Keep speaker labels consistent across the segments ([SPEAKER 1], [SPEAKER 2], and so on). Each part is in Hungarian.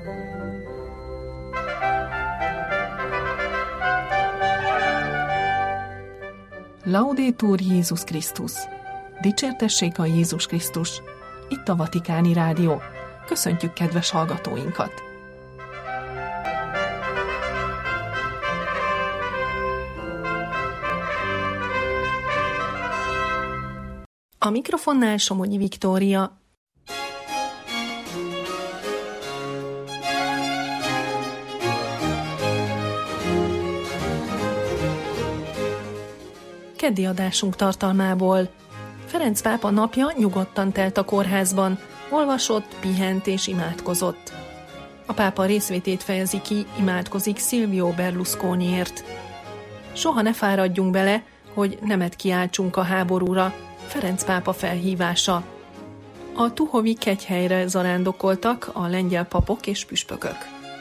[SPEAKER 1] Laudetur Jézus Krisztus! Dicsértessék a Jézus Krisztus! Itt a Vatikáni Rádió. Köszöntjük kedves hallgatóinkat! A mikrofonnál Somogyi Viktória. Keddi adásunk tartalmából. Ferenc pápa napja nyugodtan telt a kórházban, olvasott, pihent és imádkozott. A pápa részvétét fejezi ki, imádkozik Silvio Berlusconiért. Soha ne fáradjunk bele, hogy nemet kiáltsunk a háborúra, Ferenc pápa felhívása. A Tuhovi kegyhelyre zarándokoltak a lengyel papok és püspökök.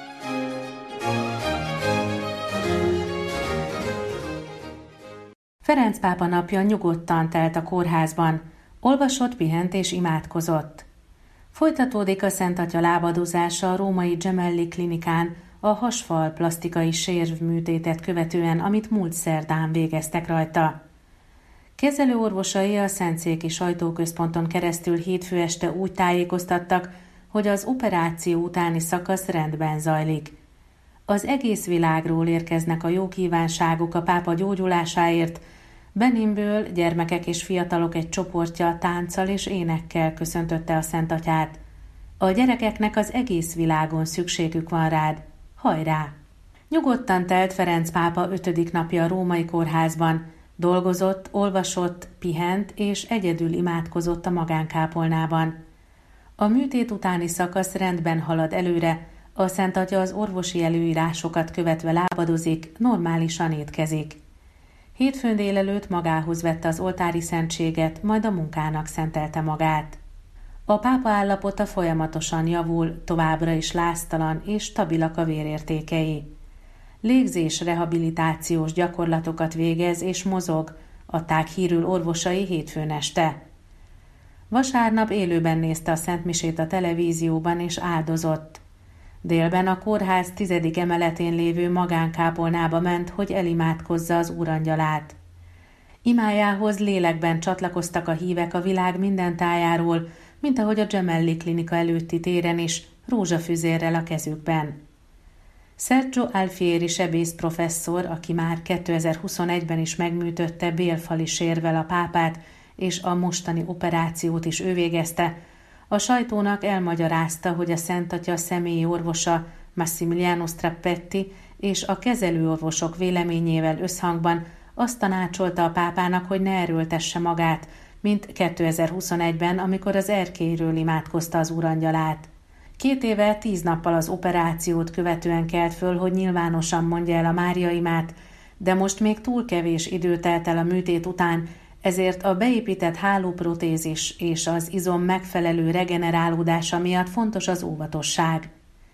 [SPEAKER 2] Ferenc pápa napja nyugodtan telt a kórházban, olvasott, pihent és imádkozott. Folytatódik a Szent Atya lábadozása a római Gemelli klinikán a hasfal plasztikai sérvműtétet követően, amit múlt szerdán végeztek rajta. Kezelőorvosai a Szentszéki Sajtóközponton keresztül hétfő este úgy tájékoztattak, hogy az operáció utáni szakasz rendben zajlik. Az egész világról érkeznek a jó kívánságok a pápa gyógyulásáért. Beninből gyermekek és fiatalok egy csoportja tánccal és énekkel köszöntötte a Szent Atyát. A gyerekeknek az egész világon szükségük van rád. Hajrá! Nyugodtan telt Ferenc pápa 5. napja a római kórházban. Dolgozott, olvasott, pihent és egyedül imádkozott a magánkápolnában. A műtét utáni szakasz rendben halad előre, a Szent Atya az orvosi előírásokat követve lábadozik, normálisan étkezik. Hétfőn délelőtt magához vette az oltári szentséget, majd a munkának szentelte magát. A pápa állapota folyamatosan javul, továbbra is láztalan és stabilak a vérértékei. Légzés-rehabilitációs gyakorlatokat végez és mozog, adták hírül orvosai hétfőn este. Vasárnap élőben nézte a szentmisét a televízióban és áldozott. Délben a kórház 10. emeletén lévő magánkápolnába ment, hogy elimádkozza az Úrangyalát. Imájához lélekben csatlakoztak a hívek a világ minden tájáról, mint ahogy a Gemelli klinika előtti téren is, rózsafüzérrel a kezükben. Sergio Alfieri sebész professzor, aki már 2021-ben is megműtötte bélfali sérvel a pápát, és a mostani operációt is ő végezte, a sajtónak elmagyarázta, hogy a Szent Atya személyi orvosa Massimiliano Strappetti és a kezelőorvosok véleményével összhangban azt tanácsolta a pápának, hogy ne erőltesse magát, mint 2021-ben, amikor az erkélyről imádkozta az Úrangyalát. 2 éve 10 nappal az operációt követően kelt föl, hogy nyilvánosan mondja el a Máriaimát, de most még túl kevés idő telt el a műtét után, ezért a beépített hálóprotézis és az izom megfelelő regenerálódása miatt fontos az óvatosság.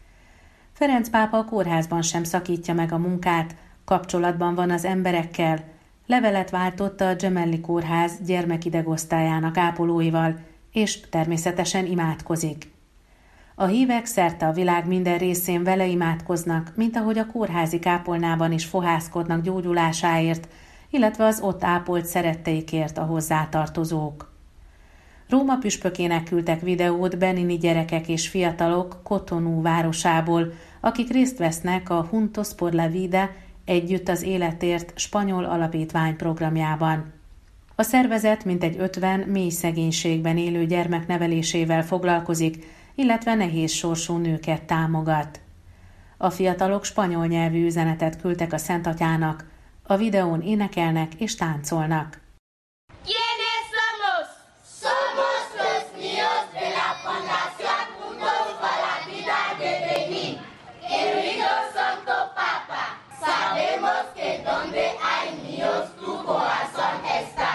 [SPEAKER 2] Ferenc pápa a kórházban sem szakítja meg a munkát, kapcsolatban van az emberekkel, levelet váltott a Gemelli kórház gyermekidegosztályának ápolóival, és természetesen imádkozik. A hívek szerte a világ minden részén vele imádkoznak, mint ahogy a kórházi kápolnában is fohászkodnak gyógyulásáért, illetve az ott ápolt szeretteikért a hozzátartozók. Róma püspökének küldtek videót benini gyerekek és fiatalok Cotonou városából, akik részt vesznek a Juntos por la Vida, Együtt az életért spanyol alapítvány programjában. A szervezet mintegy 50 mély szegénységben élő gyermek nevelésével foglalkozik, illetve nehéz sorsú nőket támogat. A fiatalok spanyol nyelvű üzenetet küldtek a Szent Atyának, a videón énekelnek és táncolnak.
[SPEAKER 3] ¿Quiénes somos? Somos los niños de la Fundación Juntos para la Vida de Benín. Querido Santo Papa, sabemos que donde hay niños tu corazón está.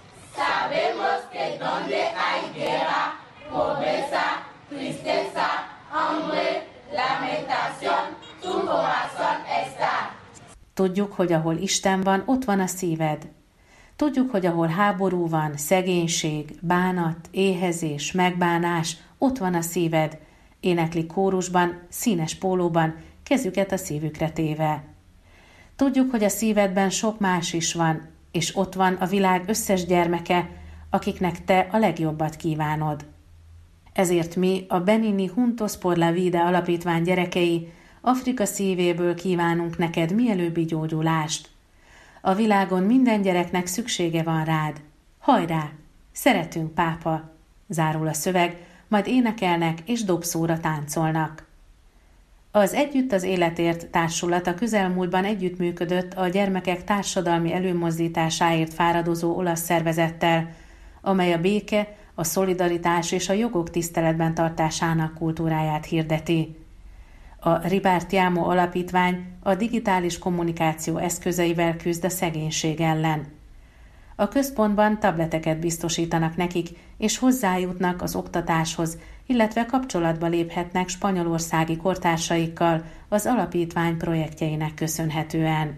[SPEAKER 3] Sabemos que donde hay guerra, pobreza, tristeza, hambre, lamentación, tu corazón está.
[SPEAKER 2] Tudjuk, hogy ahol Isten van, ott van a szíved. Tudjuk, hogy ahol háború van, szegénység, bánat, éhezés, megbánás, ott van a szíved, éneklik kórusban, színes pólóban, kezüket a szívükre téve. Tudjuk, hogy a szívedben sok más is van, és ott van a világ összes gyermeke, akiknek te a legjobbat kívánod. Ezért mi, a Benini Juntos por la Vida alapítvány gyerekei, Afrika szívéből kívánunk neked mielőbbi gyógyulást. A világon minden gyereknek szüksége van rád. Hajrá! Szeretünk, pápa! Zárul a szöveg, majd énekelnek és dobszóra táncolnak. Az Együtt az Életért társulat a közelmúltban együttműködött a gyermekek társadalmi előmozdításáért fáradozó olasz szervezettel, amely a béke, a szolidaritás és a jogok tiszteletben tartásának kultúráját hirdeti. A Ripartiamo alapítvány a digitális kommunikáció eszközeivel küzd a szegénység ellen. A központban tableteket biztosítanak nekik, és hozzájutnak az oktatáshoz, illetve kapcsolatba léphetnek spanyolországi kortársaikkal az alapítvány projektjeinek köszönhetően.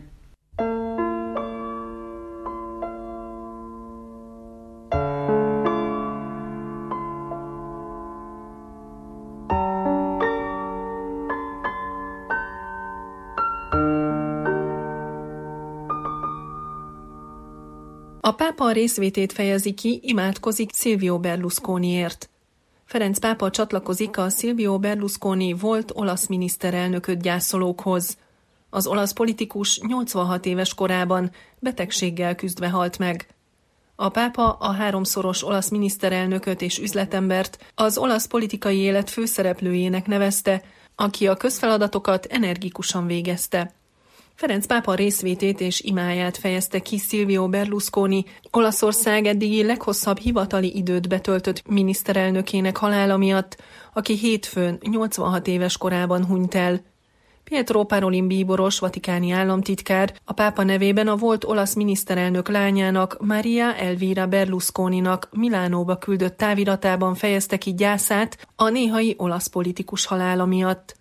[SPEAKER 1] A pápa részvétét fejezi ki, imádkozik Silvio Berlusconiért. Ferenc pápa csatlakozik a Silvio Berlusconi volt olasz miniszterelnököt gyászolókhoz. Az olasz politikus 86 éves korában betegséggel küzdve halt meg. A pápa a háromszoros olasz miniszterelnököt és üzletembert az olasz politikai élet főszereplőjének nevezte, aki a közfeladatokat energikusan végezte. Ferenc pápa részvétét és imáját fejezte ki Silvio Berlusconi, Olaszország eddigi leghosszabb hivatali időt betöltött miniszterelnökének halála miatt, aki hétfőn 86 éves korában hunyt el. Pietro Parolin bíboros, vatikáni államtitkár a pápa nevében a volt olasz miniszterelnök lányának, Maria Elvira Berlusconinak Milánóba küldött táviratában fejezte ki gyászát a néhai olasz politikus halála miatt.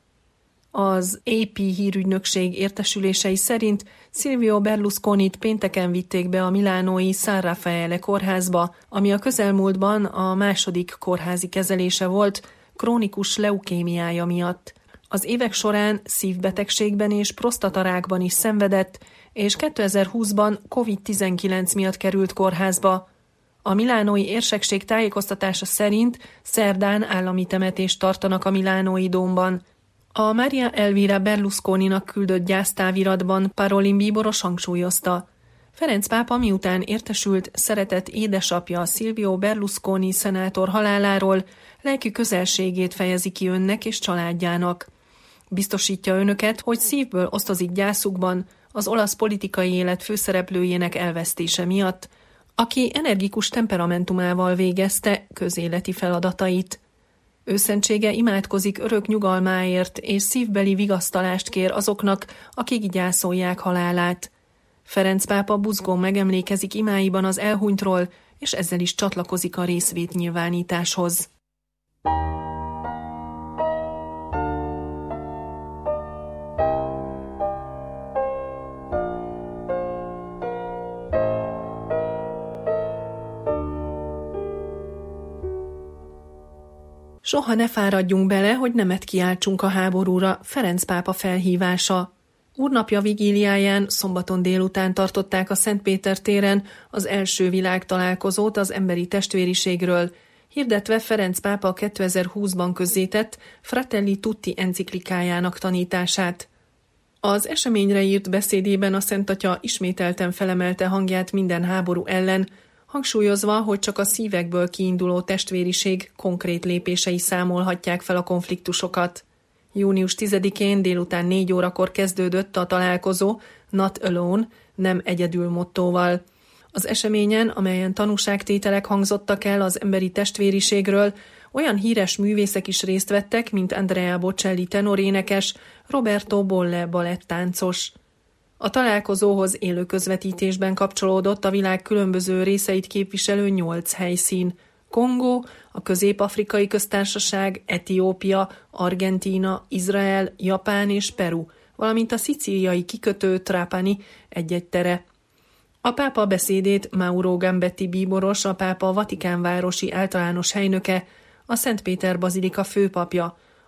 [SPEAKER 1] Az AP hírügynökség értesülései szerint Silvio Berlusconit pénteken vitték be a milánói San Raffaele kórházba, ami a közelmúltban a második kórházi kezelése volt, krónikus leukémiája miatt. Az évek során szívbetegségben és prostatarákban is szenvedett, és 2020-ban COVID-19 miatt került kórházba. A milánói érsekség tájékoztatása szerint szerdán állami temetést tartanak a milánói dómban. A Maria Elvira Berlusconinak küldött gyásztáviratban Parolin bíboros hangsúlyozta. Ferenc pápa miután értesült szeretett édesapja Silvio Berlusconi szenátor haláláról, lelki közelségét fejezi ki önnek és családjának. Biztosítja önöket, hogy szívből osztozik gyászukban az olasz politikai élet főszereplőjének elvesztése miatt, aki energikus temperamentumával végezte közéleti feladatait. Őszentsége imádkozik örök nyugalmáért és szívbeli vigasztalást kér azoknak, akik gyászolják halálát. Ferenc pápa buzgón megemlékezik imáiban az elhunytról, és ezzel is csatlakozik a részvétnyilvánításhoz. Soha ne fáradjunk bele, hogy nemet kiáltsunk a háborúra, Ferenc pápa felhívása. Úrnapja vigíliáján szombaton délután tartották a Szentpéter téren az első világtalálkozót az emberi testvériségről, hirdetve Ferenc pápa 2020-ban közzétett Fratelli Tutti enciklikájának tanítását. Az eseményre írt beszédében a Szent Atya ismételten felemelte hangját minden háború ellen, hangsúlyozva, hogy csak a szívekből kiinduló testvériség konkrét lépései számolhatják fel a konfliktusokat. Június 10-én délután 4 órakor kezdődött a találkozó Not Alone, nem egyedül mottóval. Az eseményen, amelyen tanúságtételek hangzottak el az emberi testvériségről, olyan híres művészek is részt vettek, mint Andrea Bocelli tenorénekes, Roberto Bolle balettáncos. A találkozóhoz élő közvetítésben kapcsolódott a világ különböző részeit képviselő 8 helyszín. Kongó, a Közép-Afrikai Köztársaság, Etiópia, Argentína, Izrael, Japán és Peru, valamint a szicíliai kikötő Trapani egy-egy tere. A pápa beszédét Mauro Gambetti bíboros, a pápa Vatikánvárosi általános helynöke, a Szentpéter bazilika főpapja,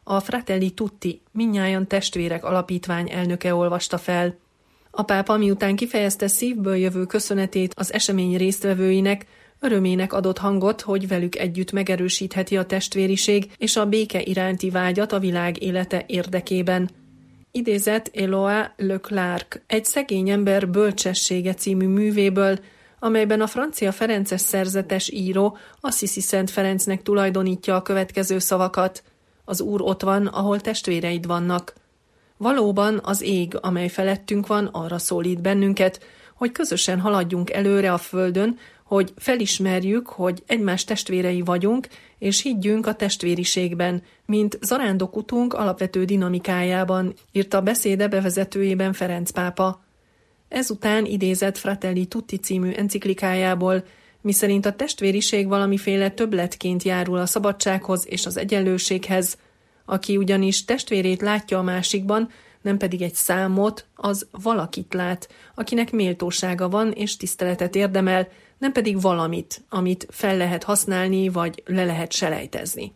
[SPEAKER 1] a Fratelli Tutti, mindnyájan testvérek alapítvány elnöke olvasta fel. A pápa miután kifejezte szívből jövő köszönetét az esemény résztvevőinek, örömének adott hangot, hogy velük együtt megerősítheti a testvériség és a béke iránti vágyat a világ élete érdekében. Idézett Éloi Leclerc egy szegény ember bölcsessége című művéből, amelyben a francia ferences szerzetes író Assisi Szent Ferencnek tulajdonítja a következő szavakat: az Úr ott van, ahol testvéreid vannak. Valóban az ég, amely felettünk van, arra szólít bennünket, hogy közösen haladjunk előre a földön, hogy felismerjük, hogy egymás testvérei vagyunk, és higgyünk a testvériségben, mint zarándokutunk alapvető dinamikájában, írta a beszéde bevezetőjében Ferenc pápa. Ezután idézett Fratelli Tutti című enciklikájából, miszerint a testvériség valamiféle többletként járul a szabadsághoz és az egyenlőséghez. Aki ugyanis testvérét látja a másikban, nem pedig egy számot, az valakit lát, akinek méltósága van és tiszteletet érdemel, nem pedig valamit, amit fel lehet használni vagy le lehet selejtezni.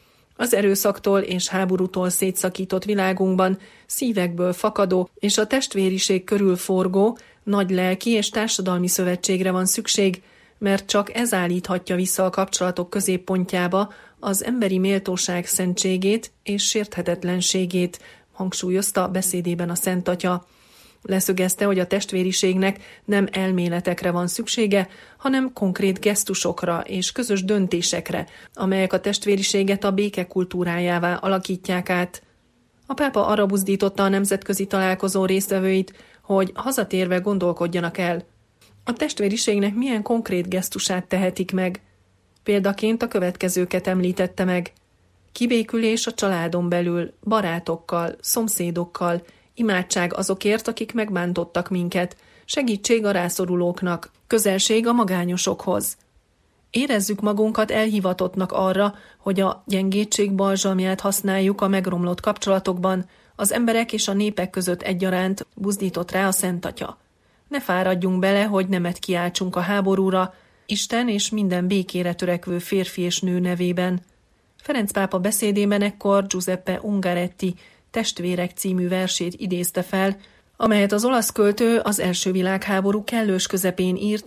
[SPEAKER 1] Az erőszaktól és háborútól szétszakított világunkban szívekből fakadó és a testvériség körül forgó, nagy lelki és társadalmi szövetségre van szükség, mert csak ez állíthatja vissza a kapcsolatok középpontjába az emberi méltóság szentségét és sérthetetlenségét, hangsúlyozta beszédében a Szent Atya. Leszögezte, hogy a testvériségnek nem elméletekre van szüksége, hanem konkrét gesztusokra és közös döntésekre, amelyek a testvériséget a béke kultúrájává alakítják át. A pápa arra buzdította a nemzetközi találkozó résztvevőit, hogy hazatérve gondolkodjanak el. A testvériségnek milyen konkrét gesztusát tehetik meg? Példaként a következőket említette meg: kibékülés a családon belül, barátokkal, szomszédokkal, imádság azokért, akik megbántottak minket, segítség a rászorulóknak, közelség a magányosokhoz. Érezzük magunkat elhivatottnak arra, hogy a gyengétség balzsamját használjuk a megromlott kapcsolatokban, az emberek és a népek között egyaránt, buzdított rá a Szent Atya. Ne fáradjunk bele, hogy nemet kiáltsunk a háborúra, Isten és minden békére törekvő férfi és nő nevében. Ferenc pápa beszédében ekkor Giuseppe Ungaretti Testvérek című versét idézte fel, amelyet az olasz költő az első világháború kellős közepén írt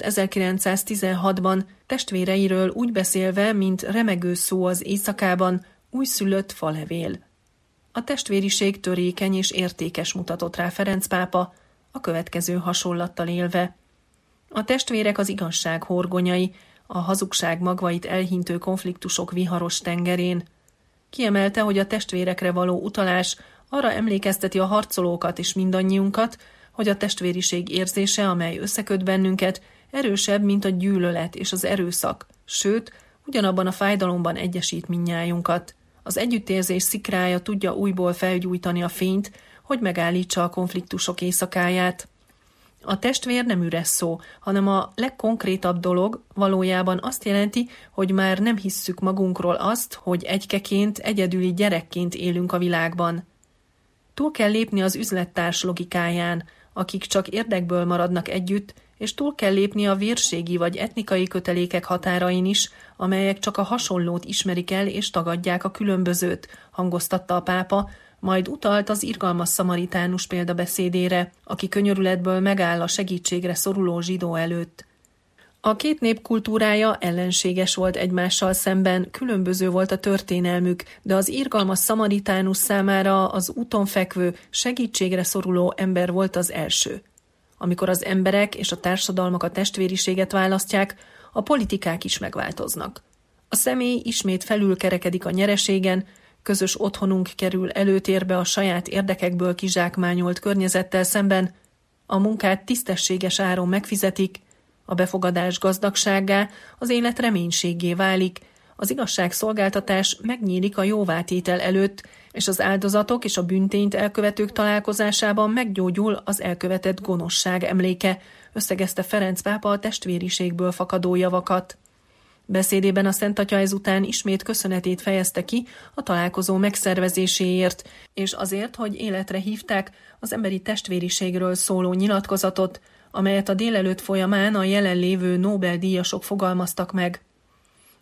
[SPEAKER 1] 1916-ban, testvéreiről úgy beszélve, mint remegő szó az éjszakában, újszülött falevél. A testvériség törékeny és értékes, mutatott rá Ferenc pápa, a következő hasonlattal élve. A testvérek az igazság horgonyai, a hazugság magvait elhintő konfliktusok viharos tengerén. Kiemelte, hogy a testvérekre való utalás arra emlékezteti a harcolókat és mindannyiunkat, hogy a testvériség érzése, amely összeköt bennünket, erősebb, mint a gyűlölet és az erőszak, sőt, ugyanabban a fájdalomban egyesít mindnyájunkat. Az együttérzés szikrája tudja újból felgyújtani a fényt, hogy megállítsa a konfliktusok éjszakáját. A testvér nem üres szó, hanem a legkonkrétabb dolog valójában azt jelenti, hogy már nem hisszük magunkról azt, hogy egykeként, egyedüli gyerekként élünk a világban. Túl kell lépni az üzlettárs logikáján, akik csak érdekből maradnak együtt, és túl kell lépni a vérségi vagy etnikai kötelékek határain is, amelyek csak a hasonlót ismerik el és tagadják a különbözőt, hangoztatta a pápa, majd utalt az irgalmas szamaritánus példabeszédére, aki könyörületből megáll a segítségre szoruló zsidó előtt. A két nép kultúrája ellenséges volt egymással szemben, különböző volt a történelmük, de az irgalmas szamaritánus számára az úton fekvő, segítségre szoruló ember volt az első. Amikor az emberek és a társadalmak a testvériséget választják, a politikák is megváltoznak. A személy ismét felülkerekedik a nyereségen, közös otthonunk kerül előtérbe a saját érdekekből kizsákmányolt környezettel szemben, a munkát tisztességes áron megfizetik, a befogadás gazdagsággá, az élet reménységgé válik, az igazságszolgáltatás megnyílik a jóvátétel előtt, és az áldozatok és a bűntényt elkövetők találkozásában meggyógyul az elkövetett gonoszság emléke, összegezte Ferenc pápa a testvériségből fakadó javakat. Beszédében a Szent Atya ezután ismét köszönetét fejezte ki a találkozó megszervezéséért, és azért, hogy életre hívták az emberi testvériségről szóló nyilatkozatot, amelyet a délelőtt folyamán a jelenlévő Nobel-díjasok fogalmaztak meg.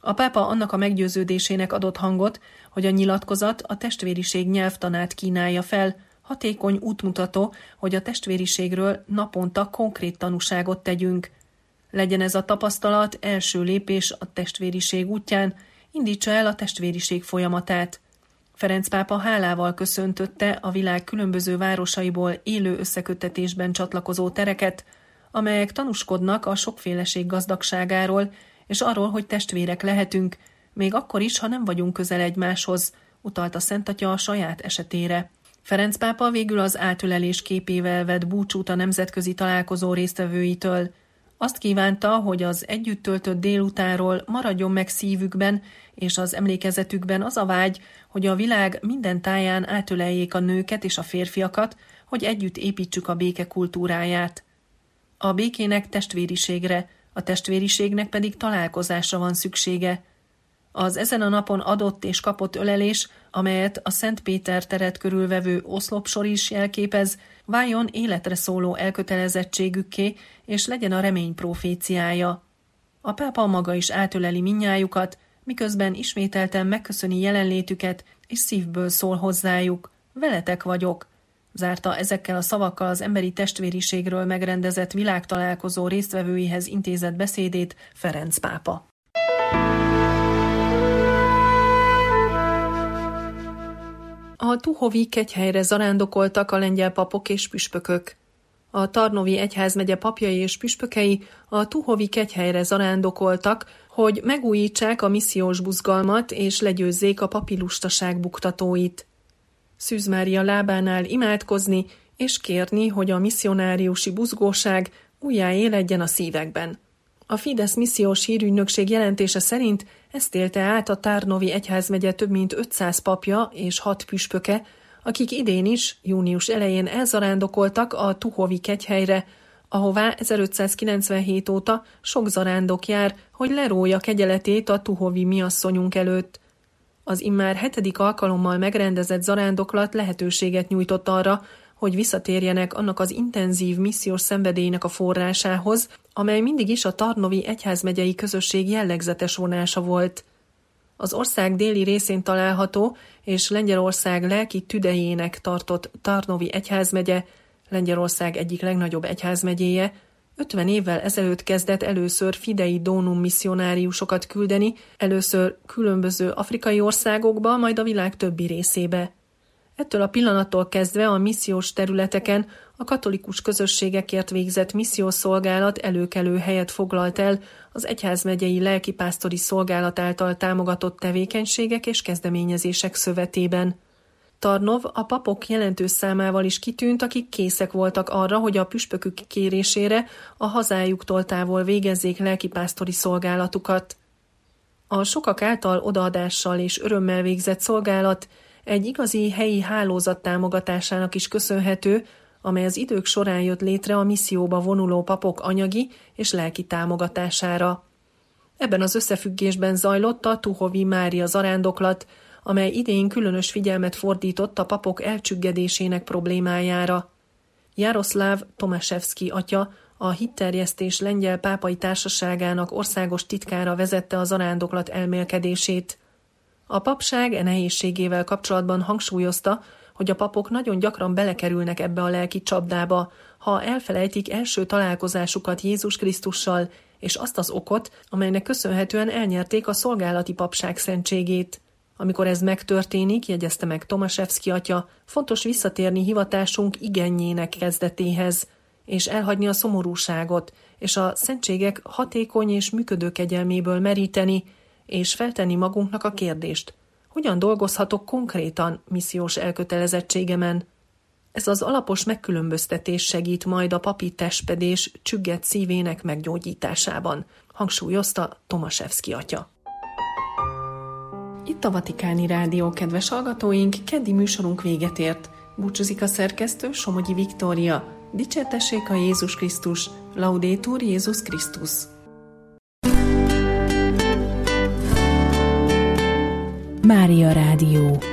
[SPEAKER 1] A pápa annak a meggyőződésének adott hangot, hogy a nyilatkozat a testvériség nyelvtanát kínálja fel, hatékony útmutató, hogy a testvériségről naponta konkrét tanúságot tegyünk. Legyen ez a tapasztalat első lépés a testvériség útján, indítsa el a testvériség folyamatát. Ferenc pápa hálával köszöntötte a világ különböző városaiból élő összeköttetésben csatlakozó tereket, amelyek tanúskodnak a sokféleség gazdagságáról, és arról, hogy testvérek lehetünk, még akkor is, ha nem vagyunk közel egymáshoz, utalta Szent Atya a saját esetére. Ferenc pápa végül az átölelés képével vett búcsút a nemzetközi találkozó résztvevőitől. Azt kívánta, hogy az együtt töltött délutánról maradjon meg szívükben és az emlékezetükben az a vágy, hogy a világ minden táján átöleljék a nőket és a férfiakat, hogy együtt építsük a béke kultúráját. A békének testvériségre, a testvériségnek pedig találkozásra van szüksége. Az ezen a napon adott és kapott ölelés, amelyet a Szent Péter teret körülvevő oszlopsor is jelképez, váljon életre szóló elkötelezettségükké, és legyen a remény proféciája. A pápa maga is átöleli mindnyájukat, miközben ismételten megköszöni jelenlétüket, és szívből szól hozzájuk. Veletek vagyok, zárta ezekkel a szavakkal az emberi testvériségről megrendezett világtalálkozó résztvevőihez intézett beszédét Ferenc pápa. A Tuhovi kegyhelyre zarándokoltak a lengyel papok és püspökök. A Tarnovi egyházmegye papjai és püspökei a Tuhovi kegyhelyre zarándokoltak, hogy megújítsák a missziós buzgalmat és legyőzzék a papi lustaság buktatóit. Szűz Mária lábánál imádkozni és kérni, hogy a misszionáriusi buzgóság újjáéledjen a szívekben. A Fidesz missziós hírügynökség jelentése szerint ezt élte át a Tarnovi egyházmegye több mint 500 papja és 6 püspöke, akik idén is, június elején elzarándokoltak a Tuhovi kegyhelyre, ahová 1597 óta sok zarándok jár, hogy lerója kegyeletét a Tuhovi miasszonyunk előtt. Az immár 7. alkalommal megrendezett zarándoklat lehetőséget nyújtott arra, hogy visszatérjenek annak az intenzív missziós szenvedélynek a forrásához, amely mindig is a Tarnovi egyházmegyei közösség jellegzetes vonása volt. Az ország déli részén található és Lengyelország lelki tüdejének tartott Tarnovi egyházmegye, Lengyelország egyik legnagyobb egyházmegyéje, 50 évvel ezelőtt kezdett először Fidei Donum misszionáriusokat küldeni, először különböző afrikai országokba, majd a világ többi részébe. Ettől a pillanattól kezdve a missziós területeken a katolikus közösségekért végzett missziós szolgálat előkelő helyet foglalt el az egyházmegyei lelkipásztori szolgálat által támogatott tevékenységek és kezdeményezések szövetében. Tarnov a papok jelentős számával is kitűnt, akik készek voltak arra, hogy a püspökük kérésére a hazájuktól távol végezzék lelkipásztori szolgálatukat. A sokak által odaadással és örömmel végzett szolgálat egy igazi helyi hálózat támogatásának is köszönhető, amely az idők során jött létre a misszióba vonuló papok anyagi és lelki támogatására. Ebben az összefüggésben zajlott a Tuhovi Mária zarándoklat, amely idén különös figyelmet fordított a papok elcsüggedésének problémájára. Jaroszláv Tomaszewski atya, a Hitterjesztés Lengyel Pápai Társaságának országos titkára vezette a zarándoklat elmélkedését. A papság nehézségével kapcsolatban hangsúlyozta, hogy a papok nagyon gyakran belekerülnek ebbe a lelki csapdába, ha elfelejtik első találkozásukat Jézus Krisztussal, és azt az okot, amelynek köszönhetően elnyerték a szolgálati papság szentségét. Amikor ez megtörténik, jegyezte meg Tomaszewski atya, fontos visszatérni hivatásunk igennyének kezdetéhez, és elhagyni a szomorúságot, és a szentségek hatékony és működő kegyelméből meríteni, és feltenni magunknak a kérdést, hogyan dolgozhatok konkrétan missziós elkötelezettségemen. Ez az alapos megkülönböztetés segít majd a papi testpedés csüggett szívének meggyógyításában, hangsúlyozta Tomaszewski atya. Itt a Vatikáni Rádió, kedves hallgatóink, keddi műsorunk véget ért. Búcsúzik a szerkesztő, Somogyi Viktória. Dicsértessék a Jézus Krisztus, Laudetur Jézus Krisztus.
[SPEAKER 4] Mária Rádió.